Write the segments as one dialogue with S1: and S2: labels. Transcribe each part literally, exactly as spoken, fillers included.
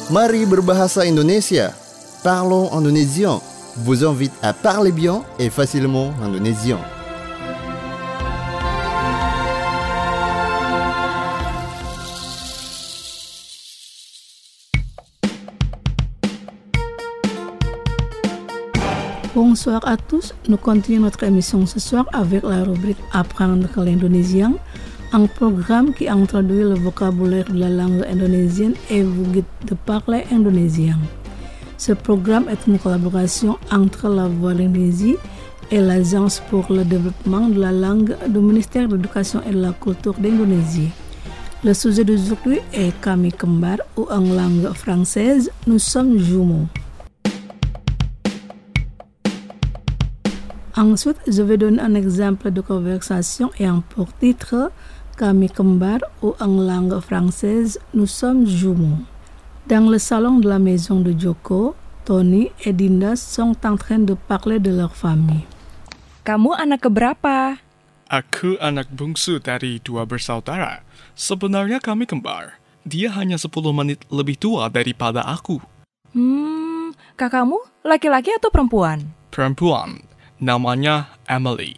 S1: Mari berbahasa Indonesia. Parlons indonésien. Vous invite à parler bien et facilement indonésien.
S2: Bonsoir à tous, nous continuons notre émission ce soir avec la rubrique Apprendre l'indonésien, un programme qui introduit le vocabulaire de la langue indonésienne et vous guide de parler indonésien. Ce programme est une collaboration entre la Voix d'Indonésie et l'Agence pour le développement de la langue du ministère de l'Éducation et de la Culture d'Indonésie. Le sujet d'aujourd'hui est Kami Kembar ou en langue française, nous sommes jumeaux. Ensuite, je vais donner un exemple de conversation ayant pour titre Kami Kembar ou en langue française, nous sommes jumeaux. Dans le salon de la maison de Joko, Tony et Dinda sont en train de parler de leur famille.
S3: Kamu anak keberapa?
S4: Aku anak bungsu dari dua bersaudara. Sebenarnya kami kembar. Dia hanya sepuluh menit lebih tua daripada aku.
S3: Hmm, kakakmu laki-laki atau perempuan?
S4: Perempuan. Namanya Emily.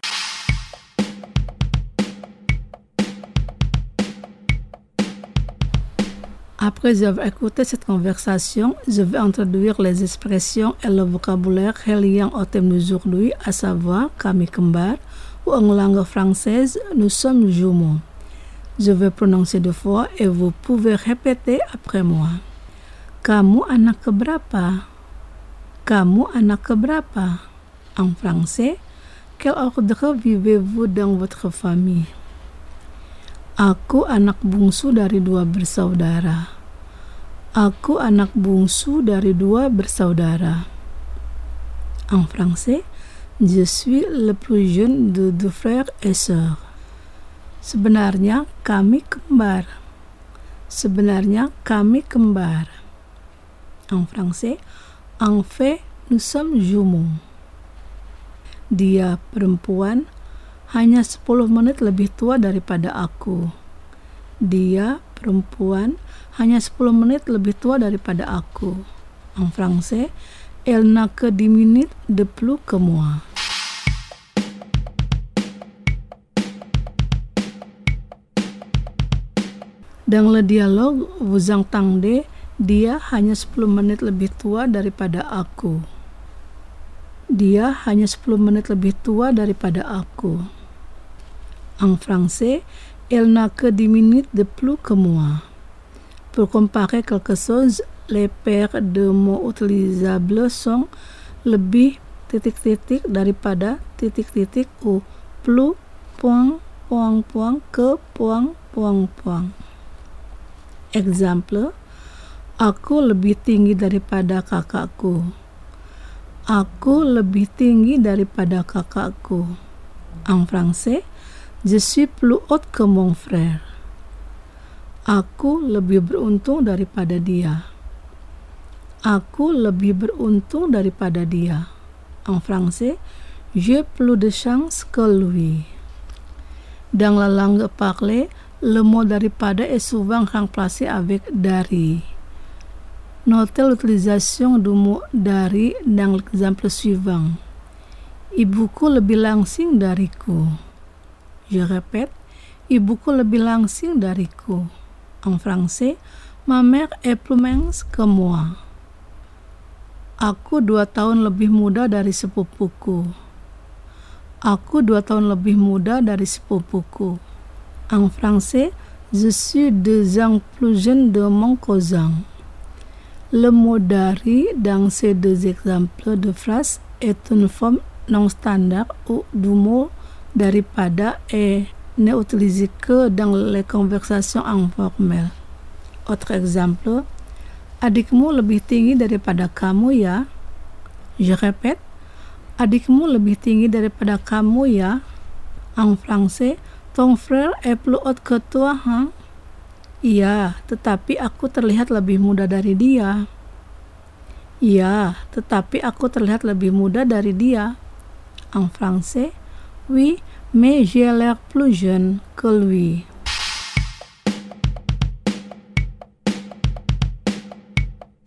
S2: Après avoir écouté cette conversation, je vais introduire les expressions et le vocabulaire reliant au thème d'aujourd'hui, à savoir Kami Kembar, ou en langue française, nous sommes jumeaux. Je vais prononcer deux fois et vous pouvez répéter après moi. Kamu anak keberapa? Kamu anak keberapa? En français, quel ordre vivez-vous dans votre famille? Aku anak bungsu dari dua bersaudara. Aku anak bungsu dari dua bersaudara. En français, je suis le plus jeune de deux frères et sœurs. Sebenarnya kami kembar. Sebenarnya kami kembar. En français, en fait, nous sommes jumeaux. Dia perempuan hanya sepuluh menit lebih tua daripada aku. Dia perempuan hanya sepuluh menit lebih tua daripada aku. En français, elle n'a que dix minutes de plus que moi. Dans le dialogue, vous entendez, dia hanya sepuluh menit lebih tua daripada aku. Dia hanya sepuluh menit lebih tua daripada aku. En français, elle n'a que dix minutes de plus que moi. Pour comparer quelque chose, les paires de mots utilisables sont lebih titik-titik daripada titik-titik ou plus point point point que point point point. Exemple, aku lebih tinggi daripada kakakku. Aku lebih tinggi daripada kakakku. En français, je suis plus haute que mon frère. Aku lebih beruntung daripada dia. Aku lebih beruntung daripada dia. En français, j'ai plus de chance que lui. Dans la langue parlée, le mot daripada est souvent remplacé avec dari. Notez l'utilisation du mot dari dans l'exemple suivant. Ibuku lebih langsing dariku. Je répète, ibuku lebih langsing dariku. En français, ma mère est plus mince que moi. Aku dua tahun lebih muda dari sepupuku. Aku dua tahun lebih muda dari sepupuku. En français, je suis deux ans plus jeune de mon cousin. Le mot dari dans ces deux exemples de phrases est une forme non standard ou du mot daripada et n'est utilisé que dans les conversations informelles. Autre exemple, adikmu lebih tinggi daripada kamu ya. Je répète, adikmu lebih tinggi daripada kamu ya. En français, ton frère est plus haut que toi, hein? Iya, tetapi aku terlihat lebih muda dari dia. Iya, tetapi aku terlihat lebih muda dari dia. En français, oui, mais j'ai l'air plus jeune que lui.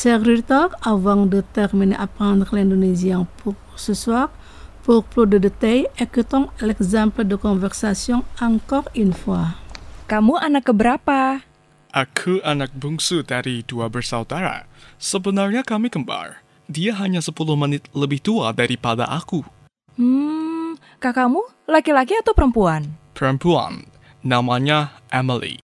S2: Serviteur, avant de terminer apprendre l'indonésien pour ce soir, pour plus de détails, écoutons l'exemple de conversation encore une fois.
S3: Kamu anak keberapa?
S4: Aku anak bungsu dari dua bersaudara. Sebenarnya kami kembar. Dia hanya sepuluh menit lebih tua daripada aku.
S3: Hmm, kakakmu laki-laki atau perempuan?
S4: Perempuan. Namanya Emily.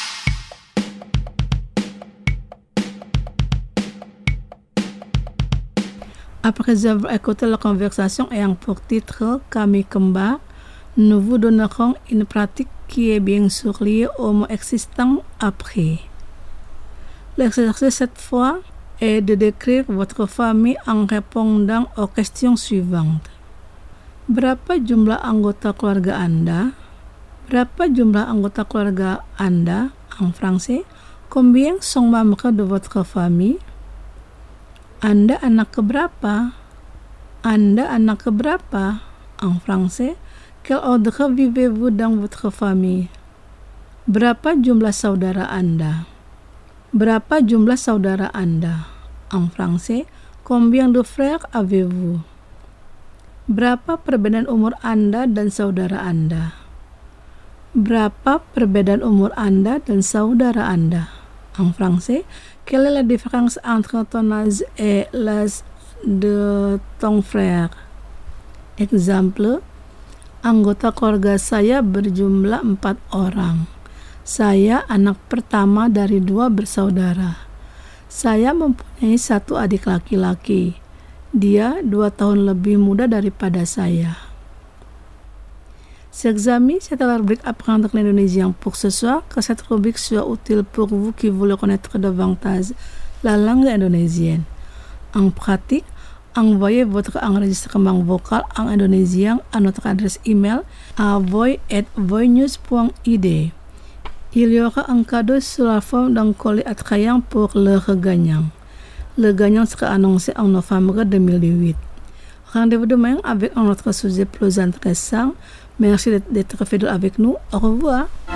S2: Après avoir écouté la conversation ayant pour titre Kami Kembar, nous vous donnerons une pratique qui est bien sûr liée au mot existant après. L'exercice cette fois est de décrire votre famille en répondant aux questions suivantes. Berapa jumlah anggota keluarga Anda? Berapa jumlah anggota keluarga Anda? En français, combien sont membres de votre famille? Anda anak keberapa? Anda anak keberapa? En français, quel ordre vivez-vous dans votre famille? Berapa jumlah saudara Anda? Berapa jumlah saudara Anda? En français, combien de frères avez-vous? Berapa perbedaan umur Anda dan saudara Anda? Berapa perbedaan umur Anda dan saudara Anda? En français, quelle est la différence entre ton âge et l'âge de ton frère? Exemple, anggota keluarga saya berjumlah empat orang. Saya anak pertama dari dua bersaudara. Saya mempunyai satu adik laki-laki. Dia dua tahun lebih muda daripada saya. Chers amis, c'est la rubrique Apprendre l'indonésien pour ce soir. Que cette rubrique soit utile pour vous qui voulez connaître davantage la langue indonésienne. En pratique, envoyez votre enregistrement vocal en indonésien à notre adresse email à voy at voynews point i d. Il y aura un cadeau sous la forme d'un colis attrayant pour le gagnant. Le gagnant sera annoncé en novembre deux mille dix-huit. Rendez-vous demain avec un autre sujet plus intéressant. Merci d'être fidèle avec nous. Au revoir.